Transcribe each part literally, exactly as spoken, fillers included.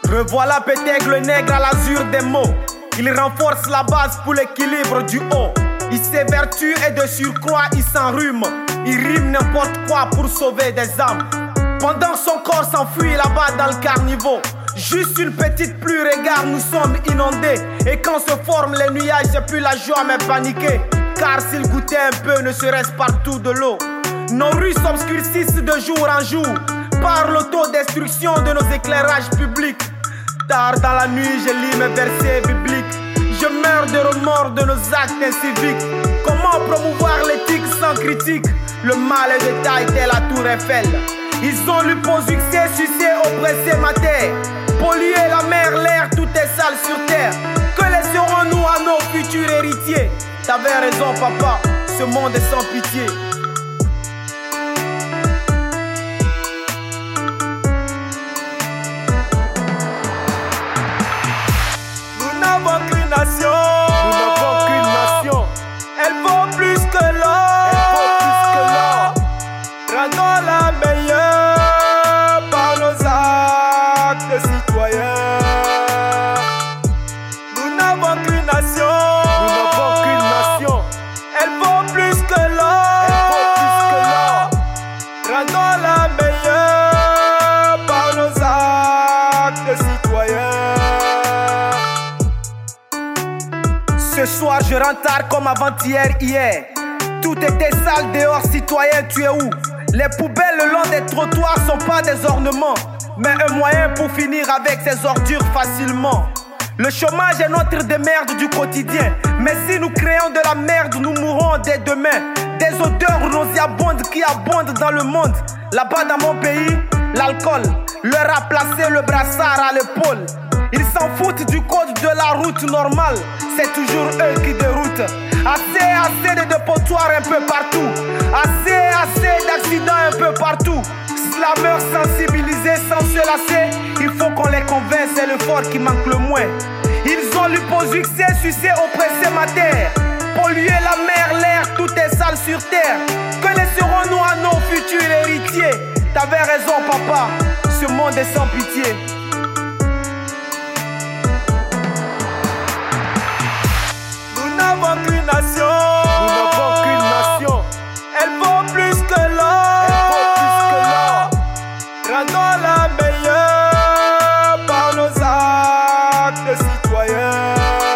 Revoilà Pétègue le nègre à l'azur des mots. Il renforce la base pour l'équilibre du haut. Il s'évertue et de surcroît il s'enrhume. Il rime n'importe quoi pour sauver des âmes. Pendant son corps s'enfuit là-bas dans le carniveau. Juste une petite pluie, regarde, nous sommes inondés. Et quand se forment les nuages, c'est plus la joie mais paniquer. Car s'il goûtait un peu, ne serait-ce partout de l'eau. Nos rues s'obscurcissent de jour en jour par l'autodestruction de nos éclairages publics. Tard dans la nuit, je lis mes versets bibliques. Je meurs de remords de nos actes inciviques. Comment promouvoir l'éthique sans critique? Le mal est de taille tel la tour Eiffel. Ils ont lu pour succès, succès, oppressé ma terre. Polluer la mer, l'air, tout est sale sur terre. Que laisserons-nous à nos futurs héritiers? T'avais raison papa, ce monde est sans pitié. Nous n'avons qu'une nation. Nous n'avons qu'une nation. Elle vaut plus que l'or. Elle vaut plus que l'or. Rendons-la meilleure par nos actes citoyens. Nous n'avons qu'une nation. Nous n'avons qu'une nation. Elle vaut plus que l'or. Elle vaut plus que l'or. Rendons-la meilleure par nos actes citoyens. Ce soir je rentre tard comme avant-hier, hier. Tout était sale dehors, citoyen, tu es où? Les poubelles le long des trottoirs sont pas des ornements, mais un moyen pour finir avec ces ordures facilement. Le chômage est notre démerde du quotidien. Mais si nous créons de la merde, nous mourrons dès demain. Des odeurs nauséabondes qui abondent dans le monde. Là-bas dans mon pays, l'alcool leur a placé le brassard à l'épaule. Ils s'en foutent du code de la route normale. C'est toujours eux qui déroutent. Assez, assez de dépotoirs un peu partout. Assez, assez d'accidents un peu partout. Slammeurs sensibilisés sans se lasser. Il faut qu'on les convainc, c'est le fort qui manque le moins. Ils ont lu pour succès, succès, oppressé ma terre. Polluer la mer, l'air, tout est sale sur terre. Que laisserons-nous à nos futurs héritiers? T'avais raison papa, ce monde est sans pitié. Nous n'avons qu'une nation. Nous n'avons qu'une nation. Elle vaut plus que l'or. Elle vaut plus que l'or. Rendons-la meilleure par nos actes citoyens.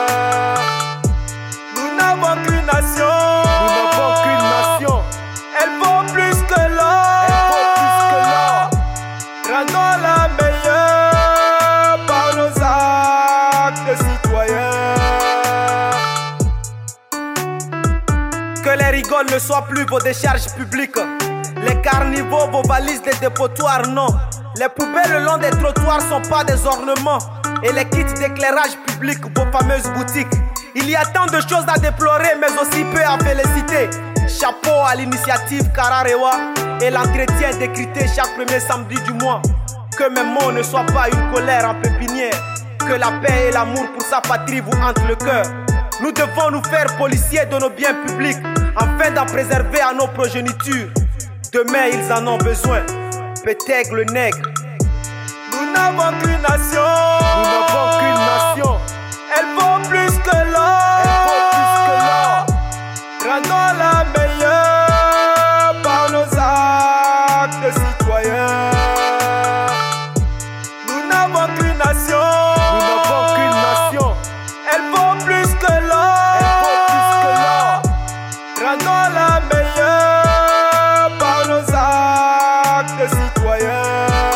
Nous n'avons qu'une nation. Nous n'avons qu'une nation. Elle vaut plus que l'or. Elle vaut plus que l'or. Rendons-la meilleure par nos actes citoyens. Que les rigoles ne soient plus vos décharges publiques. Les carnivores, vos valises, les dépotoirs, non. Les poubelles le long des trottoirs sont pas des ornements. Et les kits d'éclairage public, vos fameuses boutiques. Il y a tant de choses à déplorer, mais aussi peu à féliciter. Chapeau à l'initiative Kararewa et l'entretien décrypté chaque premier samedi du mois. Que mes mots ne soient pas une colère en pépinière. Que la paix et l'amour pour sa patrie vous hantent le cœur. Nous devons nous faire policiers de nos biens publics afin d'en préserver à nos progénitures. Demain ils en ont besoin. Pétègue le nègre. Nous n'avons qu'une nation. Nous n'avons qu'une nation. Elle vaut plus que l'or. Elle vaut plus que l'or. Rendons-la meilleure par nos actes citoyens. Nous n'avons qu'une nation. Nous n'avons qu'une nation. Elle vaut plus que l'or. Elle vaut plus que l'or. Rendons-la meilleure par nos actes citoyens.